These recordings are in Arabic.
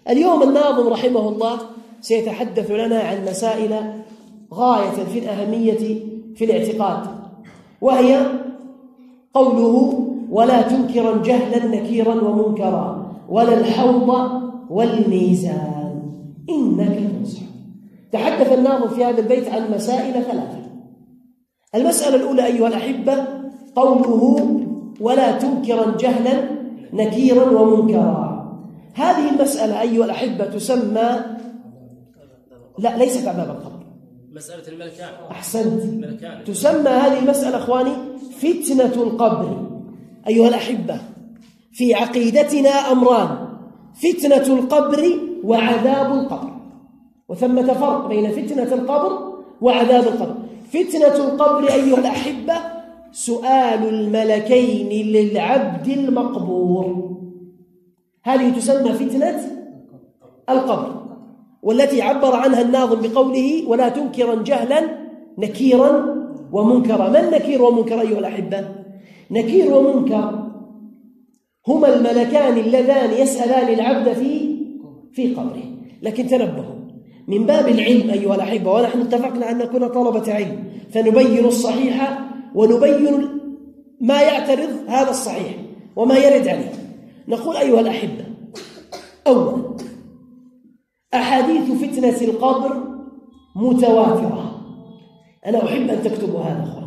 اليوم الناظم رحمه الله سيتحدث لنا عن مسائل غاية في الأهمية في الاعتقاد، وهي قوله: ولا تنكرا جهلا نكيرا ومنكرا ولا الحوض والميزان إنك تنصح. تحدث الناظم في هذا البيت عن مسائل ثلاثة. المسألة الأولى أيها الأحبة قوله: ولا تنكرا جهلا نكيرا ومنكرا. هذه المسألة أيها الأحبة تسمى، لا ليست عن باب القبر، مسألة الملكان. أحسنت، تسمى هذه المسألة أخواني فتنة القبر. أيها الأحبة في عقيدتنا أمران: فتنة القبر وعذاب القبر، وثمة فرق بين فتنة القبر وعذاب القبر. فتنة القبر أيها الأحبة سؤال الملكين للعبد المقبور، هذه تسمى فتنة القبر، والتي عبر عنها الناظم بقوله: ولا تنكرا جهلا نكيرا ومنكرا. ما النكير ومنكر أيها الأحبة؟ نكير ومنكر هما الملكان اللذان يسألان العبد في قبره. لكن تنبهوا من باب العلم أيها الأحبة، ونحن اتفقنا أن نكون طلبة علم، فنبين الصحيح ونبين ما يعترض هذا الصحيح وما يرد عليه. نقول أيها الأحبة: أولا، أحاديث فتنة القبر متواترة. أنا أحب أن تكتبوا هذا أخوان.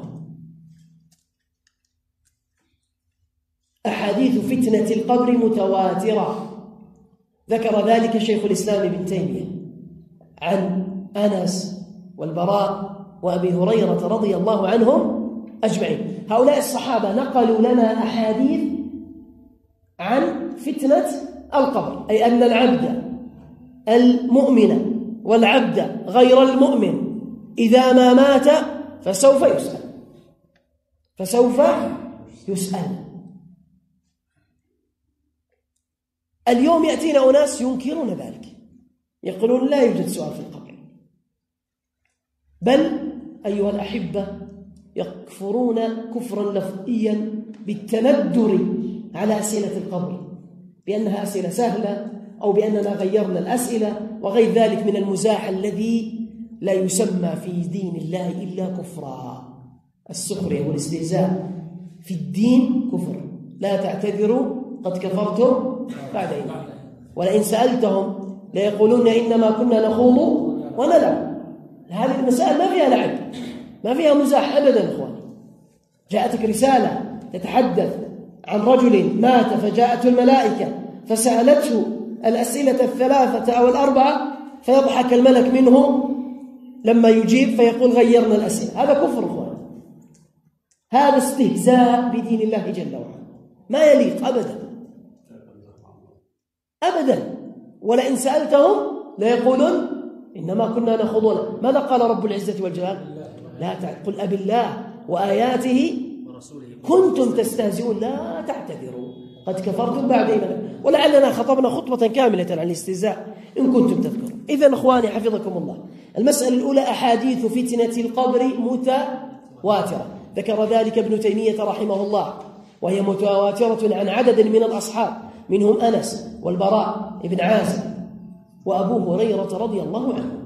أحاديث فتنة القبر متواترة، ذكر ذلك شيخ الإسلام ابن تيمية عن أنس والبراء وأبي هريرة رضي الله عنهم أجمعين. هؤلاء الصحابة نقلوا لنا أحاديث عن فتنة القبر، أي أن العبد المؤمن والعبد غير المؤمن إذا ما مات فسوف يسأل. اليوم يأتينا أناس ينكرون ذلك، يقولون لا يوجد سؤال في القبر، بل أيها الأحبة يكفرون كفرا لفظيا بالتندر على أسئلة القبر، بأنها أسئلة سهلة أو بأننا غيرنا الأسئلة وغير ذلك من المزاح الذي لا يسمى في دين الله إلا كفرا. السخرية والاستهزاء في الدين كفر، لا تعتذروا قد كفرتم بعد إيمان. ولئن سألتهم ليقولون إنما كنا نخوض ونلعب. هذه المسائل ما فيها لعب، ما فيها مزاح أبدا إخواني. جاءتك رسالة تتحدث عن رجل مات فجاءته الملائكة فسألته الأسئلة الثلاثة أو الأربعة، فيضحك الملك منه لما يجيب فيقول غيرنا الأسئلة. هذا كفر إخواني، هذا استهزاء بدين الله جل وعلا، ما يليق أبدا أبدا. ولئن سألتهم ليقولون إنما كنا نخوضون. ماذا قال رب العزة والجلال؟ لا قل أب الله وآياته كنتم تستهزئون لا تعتذروا قد كفرتم بعد إيمانكم. ولعلنا خطبنا خطبة كاملة عن الاستهزاء إن كنتم تذكرون. إذن أخواني حفظكم الله، المسألة الأولى أحاديث فتنة القبر متواترة، ذكر ذلك ابن تيمية رحمه الله، وهي متواترة عن عدد من الأصحاب، منهم أنس والبراء ابن عازب وأبو هريرة رضي الله عنه.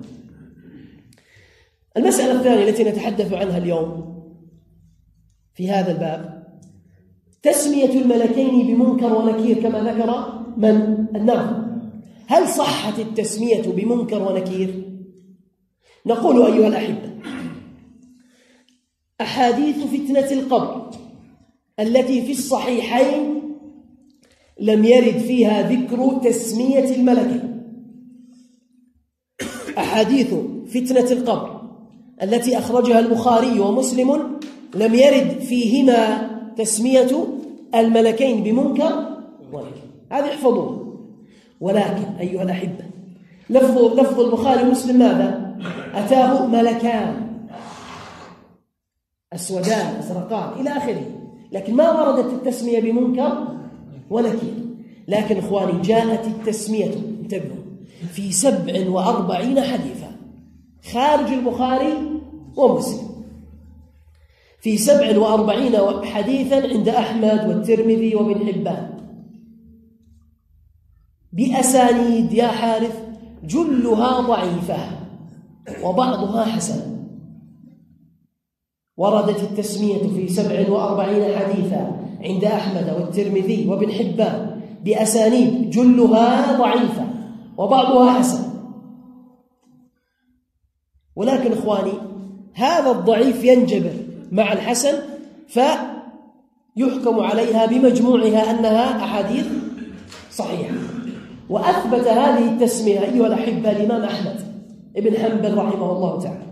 المسألة الثانية التي نتحدث عنها اليوم في هذا الباب تسمية الملكين بمنكر ونكير كما ذكر من الناظم. هل صحت التسمية بمنكر ونكير؟ نقول أيها الأحبة: أحاديث فتنة القبر التي في الصحيحين لم يرد فيها ذكر تسمية الملكين. أحاديث فتنة القبر التي أخرجها البخاري ومسلم لم يرد فيهما تسمية الملكين بمنكر ونكير، هذه احفظوه. ولكن أيها الأحبة لفظ البخاري ومسلم ماذا؟ أتاه ملكان أسودان أزرقان إلى آخره، لكن ما وردت التسمية بمنكر ونكير. لكن إخواني جاءت التسمية، انتبهوا، في 47 حديثا خارج البخاري ومسلم، في 47 حديثا عند أحمد والترمذي وابن حبان. بأسانيد يا حارث جلها ضعيفة وبعضها حسن. وردت التسمية في 47 حديثا عند أحمد والترمذي وابن حبان بأسانيد جلها ضعيفة وبعضها حسن. ولكن إخواني هذا الضعيف ينجبر مع الحسن فيحكم عليها بمجموعها أنها أحاديث صحيحة. وأثبت هذه التسمية أيها الأحبة الإمام أحمد ابن حنبل رحمه الله تعالى.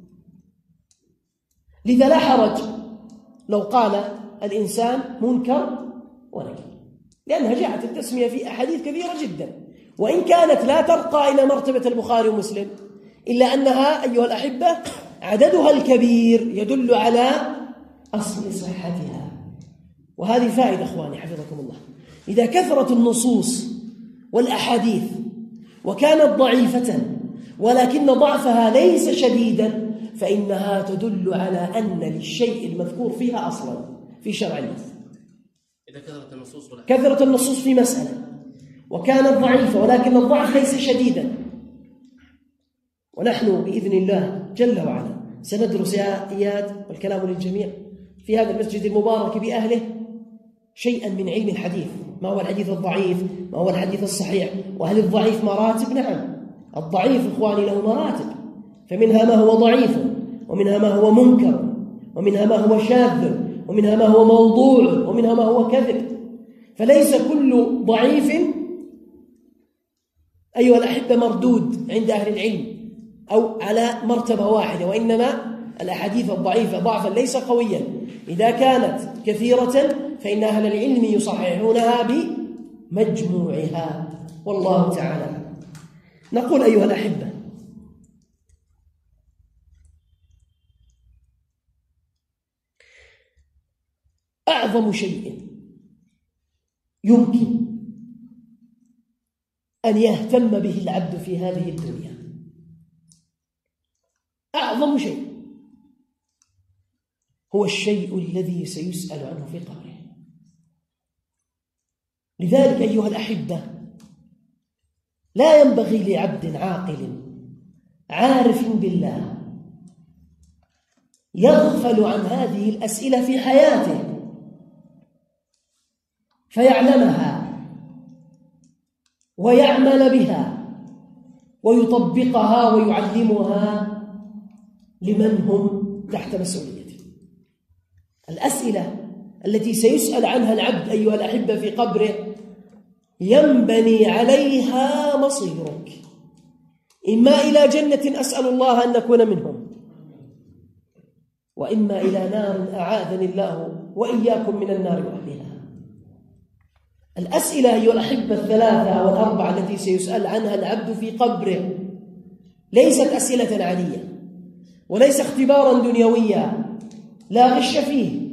لذا لا حرج لو قال الإنسان منكر ونكر، لأنها جاءت التسمية في أحاديث كثيرة جدا، وإن كانت لا ترقى إلى مرتبة البخاري ومسلم إلا أنها أيها الأحبة عددها الكبير يدل على أصل صحتها. وهذه فائدة إخواني حفظكم الله. إذا كثرت النصوص والأحاديث وكانت ضعيفة ولكن ضعفها ليس شديدا فإنها تدل على أن للشيء المذكور فيها أصلا في شرع الله. إذا كثرت النصوص في مسألة وكانت ضعيفة ولكن الضعف ليس شديدا، ونحن بإذن الله جل وعلا سندرس يا إياد والكلام للجميع في هذا المسجد المبارك بأهله شيئا من علم الحديث. ما هو الحديث الضعيف؟ ما هو الحديث الصحيح؟ وهل الضعيف مراتب؟ نعم، الضعيف إخواني له مراتب، فمنها ما هو ضعيف، ومنها ما هو منكر، ومنها ما هو شاذ، ومنها ما هو موضوع، ومنها ما هو كذب. فليس كل ضعيف أيها الأحبة مردود عند أهل العلم أو على مرتبة واحدة، وإنما الأحاديث الضعيفة ضعفا ليس قويا إذا كانت كثيرة فإن أهل العلم يصححونها بمجموعها، والله تعالى. نقول أيها الأحبة أعظم شيء يمكن أن يهتم به العبد في هذه الدنيا، أعظم شيء هو الشيء الذي سيسأل عنه في قبره. لذلك أيها الأحبة لا ينبغي لعبد عاقل عارف بالله يغفل عن هذه الأسئلة في حياته فيعلمها ويعمل بها ويطبقها ويعلمها لمن هم تحت مسؤوليته. الأسئلة التي سيسأل عنها العبد أيها الأحبة في قبره ينبني عليها مصيرك، إما إلى جنة أسأل الله أن نكون منهم، وإما إلى نار أعاذني الله وإياكم من النار وأهلها. الأسئلة أيها الأحبة الثلاثة أو الأربعة التي سيسأل عنها العبد في قبره ليست أسئلة عادية وليس اختبارا دنيويا لا غش فيه،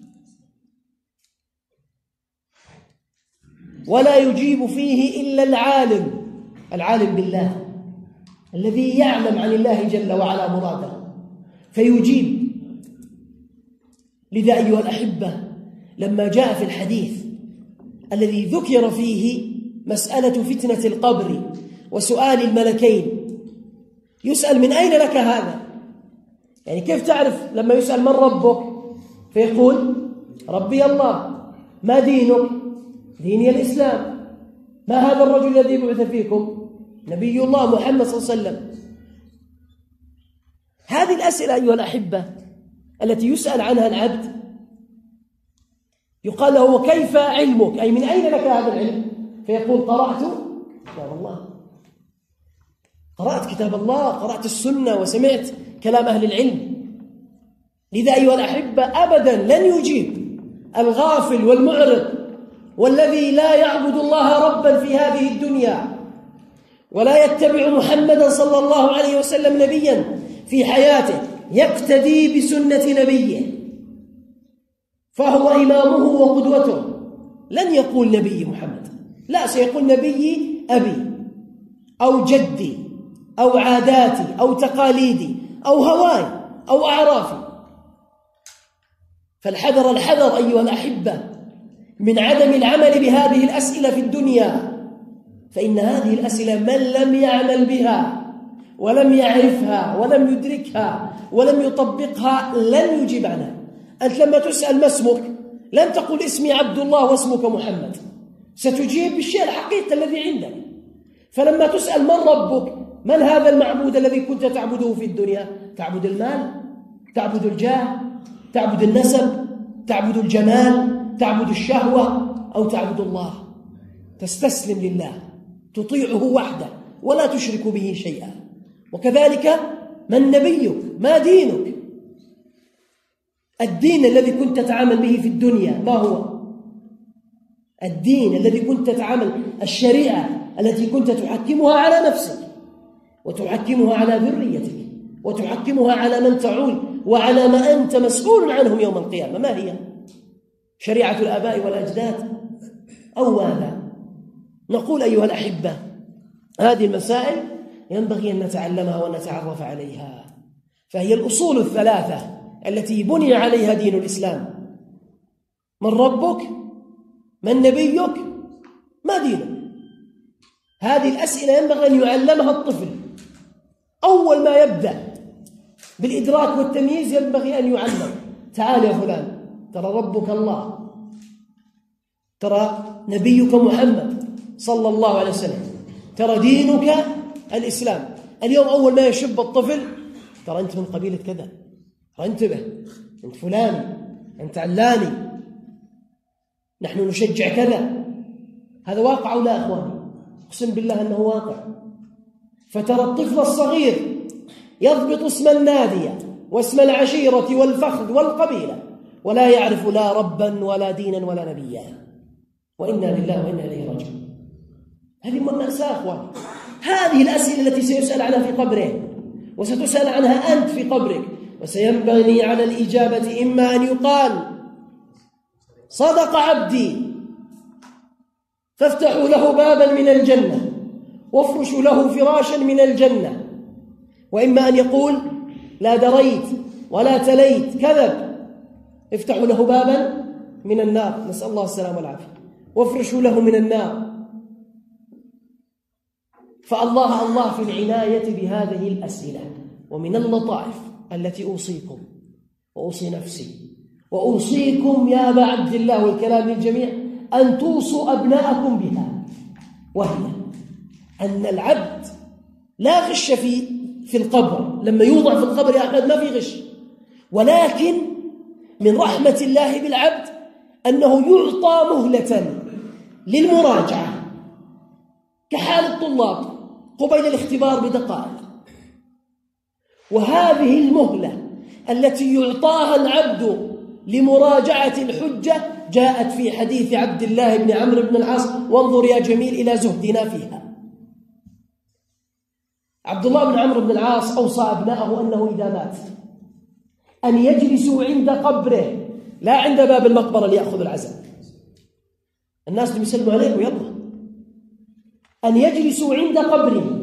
ولا يجيب فيه إلا العالم بالله الذي يعلم عن الله جل وعلا مراده فيجيب. لذا أيها الأحبة لما جاء في الحديث الذي ذكر فيه مسألة فتنة القبر وسؤال الملكين يسأل من أين لك هذا؟ يعني كيف تعرف لما يسأل من ربك فيقول ربي الله. ما دينك؟ ديني الإسلام. ما هذا الرجل الذي بعث فيكم؟ نبي الله محمد صلى الله عليه وسلم. هذه الأسئلة أيها الأحبة التي يسأل عنها العبد يقال له وكيف علمك؟ أي من أين لك هذا العلم؟ فيقول قرأت كتاب الله، قرأت كتاب الله، قرأت السنة وسمعت كلام أهل العلم. لذا أيها الأحبة أبدا لن يجيب الغافل والمعرض والذي لا يعبد الله ربا في هذه الدنيا ولا يتبع محمدا صلى الله عليه وسلم نبيا في حياته يقتدي بسنة نبيه فهو إمامه وقدوته. لن يقول نبي محمد، لا، سيقول نبي أبي أو جدي أو عاداتي أو تقاليدي أو هواي أو أعرافي. فالحذر الحذر أيها الأحبة من عدم العمل بهذه الأسئلة في الدنيا فإن هذه الأسئلة من لم يعمل بها ولم يعرفها ولم يدركها ولم يطبقها لن يجيب عنها. أنت لما تسأل ما اسمك لن تقول اسمي عبد الله واسمك محمد، ستجيب بالشيء الحقيقي الذي عندك. فلما تسأل من ربك، من هذا المعبود الذي كنت تعبده في الدنيا؟ تعبد المال، تعبد الجاه، تعبد النسب، تعبد الجمال، تعبد الشهوة، أو تعبد الله؟ تستسلم لله، تطيعه وحده ولا تشرك به شيئا. وكذلك من نبيك، ما دينك؟ الدين الذي كنت تتعامل به في الدنيا ما هو؟ الدين الذي كنت تتعامل، الشريعة التي كنت تحكمها على نفسك وتحكمها على ذريتك وتحكمها على من تعول وعلى ما أنت مسؤول عنهم يوم القيامة، ما هي؟ شريعة الآباء والأجداد أو ماذا؟ نقول أيها الأحبة، هذه المسائل ينبغي أن نتعلمها ونتعرف عليها، فهي الأصول الثلاثة التي بني عليها دين الإسلام: من ربك، من نبيك، ما دينك. هذه الأسئلة ينبغي أن يعلمها الطفل أول ما يبدأ بالإدراك والتمييز، ينبغي أن يعلم: تعال يا فلان، ترى ربك الله، ترى نبيك محمد صلى الله عليه وسلم، ترى دينك الإسلام. اليوم أول ما يشب الطفل: ترى أنت من قبيلة كذا، ترى انتبه، أنت فلاني، أنت علاني، نحن نشجع كذا. هذا واقع أو لا أخواني؟ أقسم بالله أنه واقع. فترى الطفل الصغير يضبط اسم النادية واسم العشيرة والفخذ والقبيلة ولا يعرف لا ربا ولا دينا ولا نبيا، وإنا لله وإنا إليه راجعون. هذه مأساة أخواني. هذه الأسئلة التي سيسأل عنها في قبره وستسأل عنها أنت في قبرك، وسينبغي على الإجابة إما أن يقال: صدق عبدي فافتحوا له بابا من الجنة وافرشوا له فراشا من الجنة، وإما أن يقول: لا دريت ولا تليت، كذب، افتحوا له بابا من النار، نسأل الله السلامة والعافية، وافرشوا له من النار. فالله في العناية بهذه الأسئلة. ومن اللطائف التي أوصيكم وأوصي نفسي وأوصيكم يا أبا عبد الله والكلام للجميع أن توصوا أبناءكم بها، وهي أن العبد لا غش في القبر. لما يوضع في القبر يا أحمد ما في غش، ولكن من رحمة الله بالعبد أنه يعطى مهلة للمراجعة كحال الطلاب قبيل الاختبار بدقائق. وهذه المهلة التي يعطاها العبد لمراجعة الحجة جاءت في حديث عبد الله بن عمرو بن العاص، وانظر يا جميل إلى زهدنا فيها. عبد الله بن عمرو بن العاص أوصى أبناءه أنه إذا مات أن يجلسوا عند قبره، لا عند باب المقبرة ليأخذ العزاء، الناس اللي يسلموا عليه ويلا، أن يجلسوا عند قبره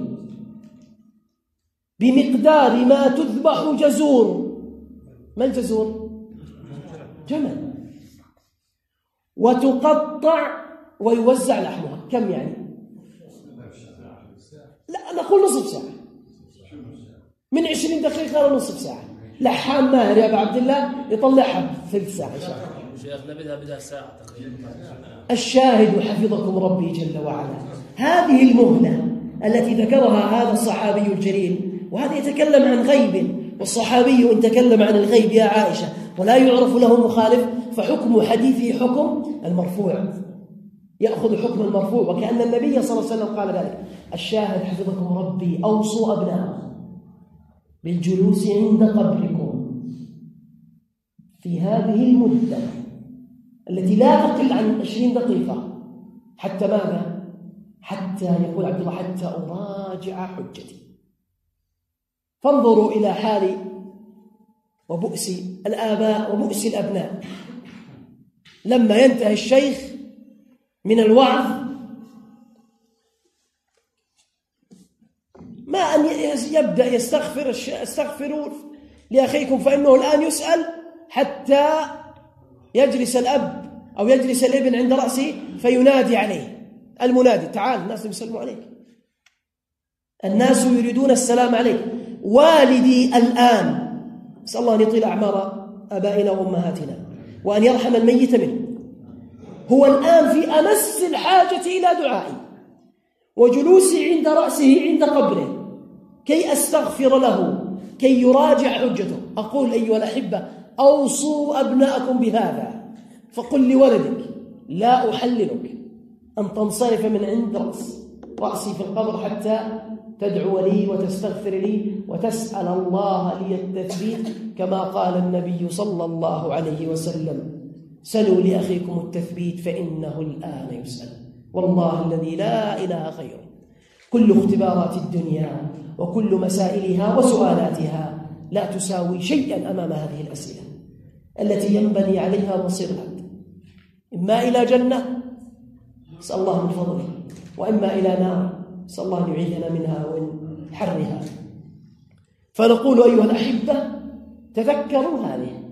بمقدار ما تذبح جزور. ما الجزور؟ جمل. وتقطع ويوزع لحمها. كم يعني؟ لا نقول نصف ساعة، من 20 دقيقة إلى نصف ساعة. لحام ماهر يا أبا عبد الله يطلعها ثلث ساعة إن شاء الله. شيخنا بدها ساعة تقريبا. الشاهد حفظكم ربي جل وعلا، هذه المهلة التي ذكرها هذا الصحابي الجليل، وهذا يتكلم عن غيب، والصحابي إن تكلم عن الغيب يا عائشة ولا يعرف له مخالف فحكم حديثه حكم المرفوع، يأخذ حكم المرفوع، وكأن النبي صلى الله عليه وسلم قال ذلك. الشاهد حفظكم ربي، أوصوا أبناءكم بالجلوس عند قبركم في هذه المدة التي لا تقل عن 20 دقيقة، حتى ماذا؟ حتى يقول عبد الله: حتى أراجع حجتي. فانظروا إلى حال وبؤس الآباء وبؤس الأبناء لما ينتهي الشيخ من الوعظ، ما أن يبدأ استغفروا لأخيكم فإنه الآن يسأل، حتى يجلس الأب أو يجلس الابن عند رأسه فينادي عليه: المنادي تعال الناس يسلموا عليك، الناس يريدون السلام عليك. والدي الآن أسأل الله أن يطيل أعمار آبائنا وأمهاتنا وأن يرحم الميت منه، هو الآن في أمس الحاجة إلى دعائي وجلوسي عند رأسه عند قبره كي أستغفر له، كي يراجع حجته. أقول أيها الأحبة أوصوا أبناءكم بهذا، فقل لولدك لا أحللك أن تنصرف من عند رأسي في القبر حتى تدعو لي وتستغفر لي وتسأل الله لي التثبيت، كما قال النبي صلى الله عليه وسلم سلوا لأخيكم التثبيت فإنه الآن يسأل. والله الذي لا إله غيره كل اختبارات الدنيا وكل مسائلها وسؤالاتها لا تساوي شيئا أمام هذه الأسئلة التي ينبني عليها مصير العبد، إما إلى جنة نسأل الله من فضله، وإما إلى نار نسأل الله أن يعيذنا منها ومن حرها. فنقول أيها الأحبة تذكروا هذه،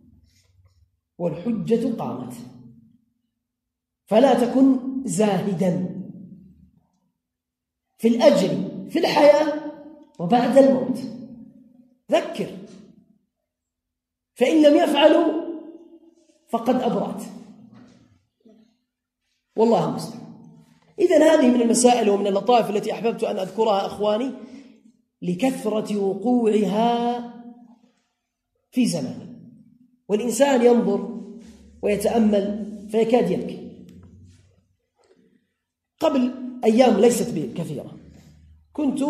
والحجة قامت، فلا تكن زاهدا في الأجر في الحياة وبعد الموت. ذكر، فإن لم يفعلوا فقد أبرأت، والله المستعان. إذن هذه من المسائل ومن اللطائف التي أحببت أن أذكرها أخواني لكثرة وقوعها في زمانه، والإنسان ينظر ويتأمل فيكاد يبكي. قبل أيام ليست كثيرة كنت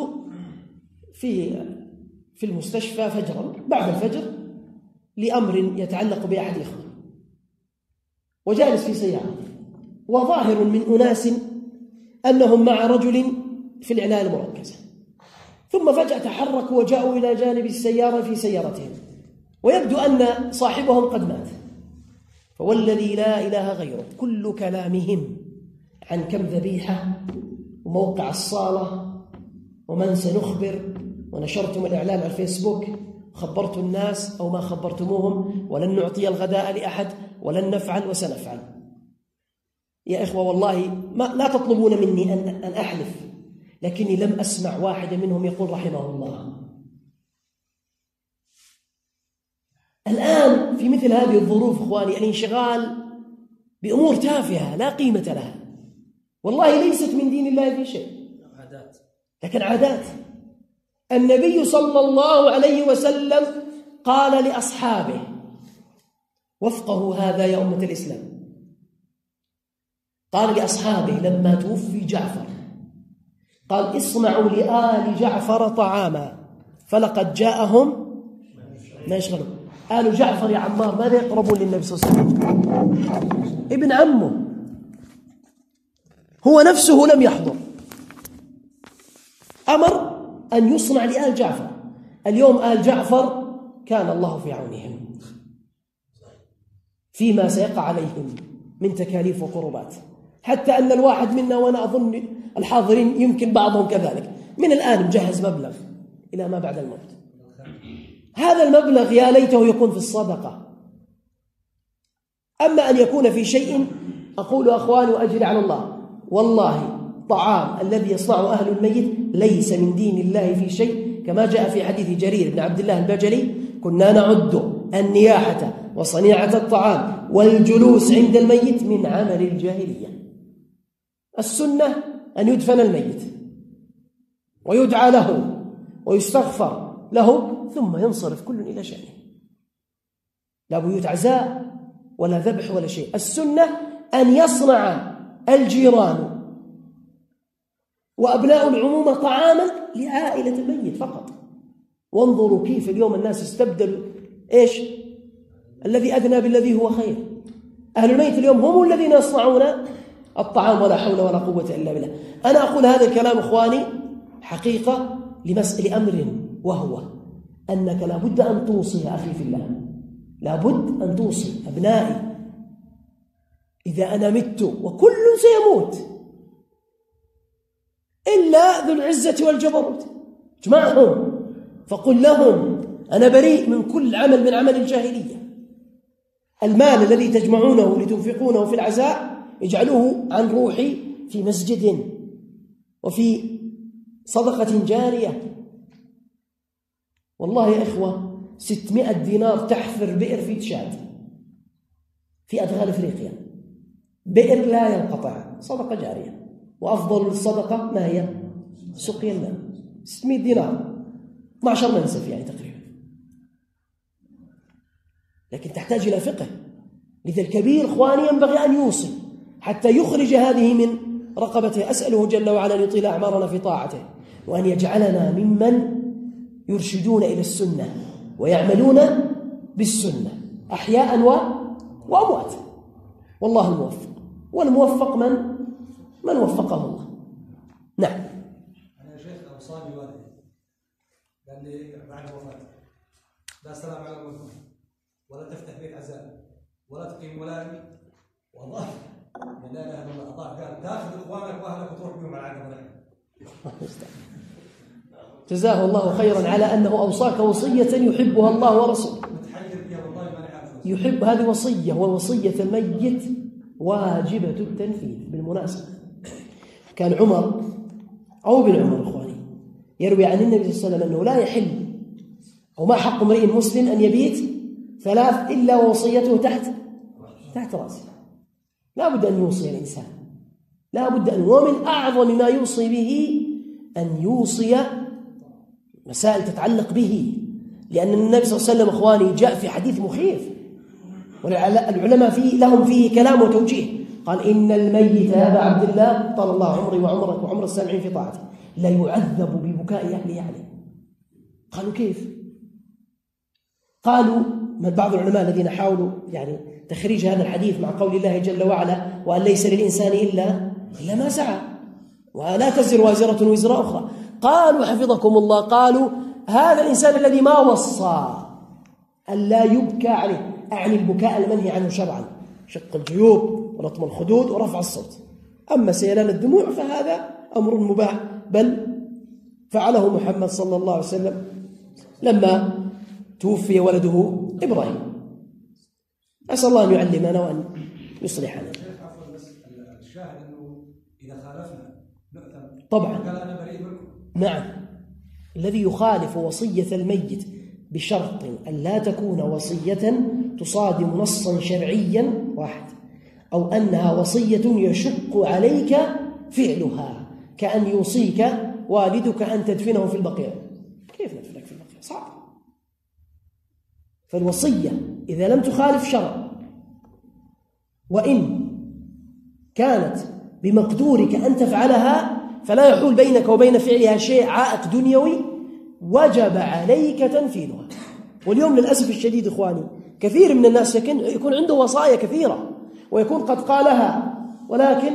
في المستشفى فجرا بعد الفجر لأمر يتعلق بأحد إخواني، وجالس في سيارة، وظاهر من أناس أنهم مع رجل في العناية المركزة، ثم فجأة تحركوا وجاءوا إلى جانب السيارة في سيارتهم، ويبدو أن صاحبهم قد مات. فوالذي لا إله غيره كل كلامهم عن كم ذبيحة وموقع الصالة ومن سنخبر، ونشرتم الإعلان على الفيسبوك، خبرت الناس أو ما خبرتموهم، ولن نعطي الغداء لأحد ولن نفعل وسنفعل. يا إخوة والله لا تطلبون مني أن أحلف، لكني لم أسمع واحد منهم يقول رحمه الله. الآن في مثل هذه الظروف إخواني الانشغال بأمور تافهة لا قيمة لها، والله ليست من دين الله في شيء، لكن عادات. النبي صلى الله عليه وسلم قال لأصحابه وفقه هذا يا أمة الإسلام، قال لأصحابه لما توفي جعفر قال اصنعوا لآل جعفر طعاما فلقد جاءهم ما يشغلون. آل جعفر يا عمار ماذا يقربون للنبي صلى الله عليه وسلم؟ ابن عمه، هو نفسه لم يحضر، أمر أن يصنع لآل جعفر. اليوم آل جعفر كان الله في عونهم فيما سيقع عليهم من تكاليف وقربات، حتى أن الواحد منا، وأنا أظن الحاضرين يمكن بعضهم كذلك، من الآن مجهز مبلغ إلى ما بعد الموت. هذا المبلغ يا ليته يكون في الصدقة، أما أن يكون في شيء أقول أخواني وأجري على الله، والله الطعام الذي يصنعه أهل الميت ليس من دين الله في شيء، كما جاء في حديث جرير بن عبد الله البجلي كنا نعد النياحة وصنيعة الطعام والجلوس عند الميت من عمل الجاهلية. السنة أن يدفن الميت ويدعى له ويستغفر له ثم ينصرف كل إلى شأنه، لا بيوت عزاء ولا ذبح ولا شيء. السنة أن يصنع الجيران وأبناء العمومة طعاما لعائلة الميت فقط. وانظروا كيف اليوم الناس استبدلوا إيش الذي أدنى بالذي هو خير. أهل الميت اليوم هم الذين يصنعون الطعام، ولا حول ولا قوة إلا بالله. أنا أقول هذا الكلام إخواني حقيقة لأمر، وهو أنك لابد أن توصي أخي في الله، لابد أن توصي أبنائي إذا أنا مت، وكل سيموت إلا ذو العزة والجبروت، اجمعهم فقل لهم أنا بريء من كل عمل من عمل الجاهلية. المال الذي تجمعونه لتنفقونه في العزاء اجعلوه عن روحي في مسجد وفي صدقة جارية. والله يا إخوة 600 دينار تحفر بئر في تشاد في أدغال إفريقيا، بئر لا ينقطع، صدقة جارية. وأفضل الصدقة ما هي؟ سقي الماء. 600 دينار 12 منسف يعني تقريبا. لكن تحتاج إلى فقه. لذا الكبير إخواني ينبغي أن يوصي حتى يخرج هذه من رقبته. أسأله جل وعلا أن يطيل أعمارنا في طاعته، وأن يجعلنا ممن يرشدون إلى السنة ويعملون بالسنة أحياء وأموات. والله الموفق، والموفق من وفقه الله. نعم. أنا يا شيخ أوصاني والدي قال لي بعد وفاته لا سلام على الموت، ولا تفتح بيت عزاء، ولا تقيم ولائم، والله لا اله الا الله. اعطاك قال تاخذ اخوانك واهلك وتروح بهم على العقبه. جزاه الله خيرا على أنه أوصاك وصية يحبها الله ورسوله. متحير فيها والله ما نعرف. يحب هذه وصية، ووصية الميت واجبة التنفيذ. بالمناسبة كان عمر أو بن عمر إخواني يروي عن النبي صلى الله عليه وسلم أنه لا يحل أو ما حق امرئ مسلم أن يبيت 3 إلا ووصيته تحت رأسه. لا بد أن يوصي الإنسان، لا بد أن، ومن أعظم ما يوصي به أن يوصي مسائل تتعلق به، لأن النبي صلى الله عليه وسلم إخواني جاء في حديث مخيف، والعلماء لهم فيه كلام وتوجيه. قال إن الميت يا أبا عبد الله طال الله عمري وعمرك وعمر السامعين في طاعته لا يعذب ببكاء أهله عليه. قالوا كيف؟ قالوا من بعض العلماء الذين حاولوا يعني تخريج هذا الحديث مع قول الله جل وعلا وأن ليس للإنسان إلا ما سعى ولا تزر وازرة وزر أخرى. قالوا حفظكم الله، قالوا هذا الإنسان الذي ما وصى أن لا يبكى عليه، أعني البكاء المنهي عنه شرعا، شق الجيوب ورطم الخدود ورفع الصوت. أما سيلان الدموع فهذا أمر مباح، بل فعله محمد صلى الله عليه وسلم لما توفي ولده إبراهيم. أسأل الله أن يعلمنا وأن يصلحنا. الشاهد أنه إذا خالفنا نؤثم طبعا. قال أنا بريء منكم. نعم. الذي يخالف وصية الميت بشرط أن لا تكون وصية تصادم نصا شرعيا واحد، أو أنها وصية يشق عليك فعلها، كأن يوصيك والدك أن تدفنه في البقيع. كيف ندفنك في البقيع؟ صعب. فالوصية إذا لم تخالف شرع، وإن كانت بمقدورك أن تفعلها فلا يحول بينك وبين فعلها شيء عائق دنيوي، وجب عليك تنفيذها. واليوم للأسف الشديد إخواني كثير من الناس يكون عنده وصايا كثيرة ويكون قد قالها ولكن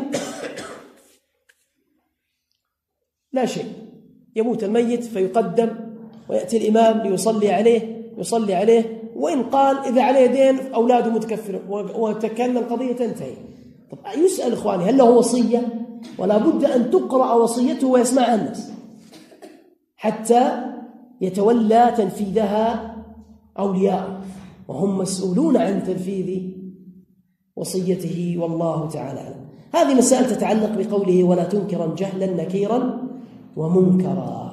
لا شيء. يموت الميت فيقدم ويأتي الإمام يصلي عليه، وإن قال إذا عليه دين أولاده متكفر وتكلم القضية تنتهي. طب يسأل إخواني هل له وصية؟ ولا بد أن تقرأ وصيته ويسمعها الناس حتى يتولى تنفيذها أولياء، وهم مسؤولون عن تنفيذ وصيته والله تعالى أعلم. هذه مسائل تتعلق بقوله ولا تنكرا جهلا نكيرا ومنكرا.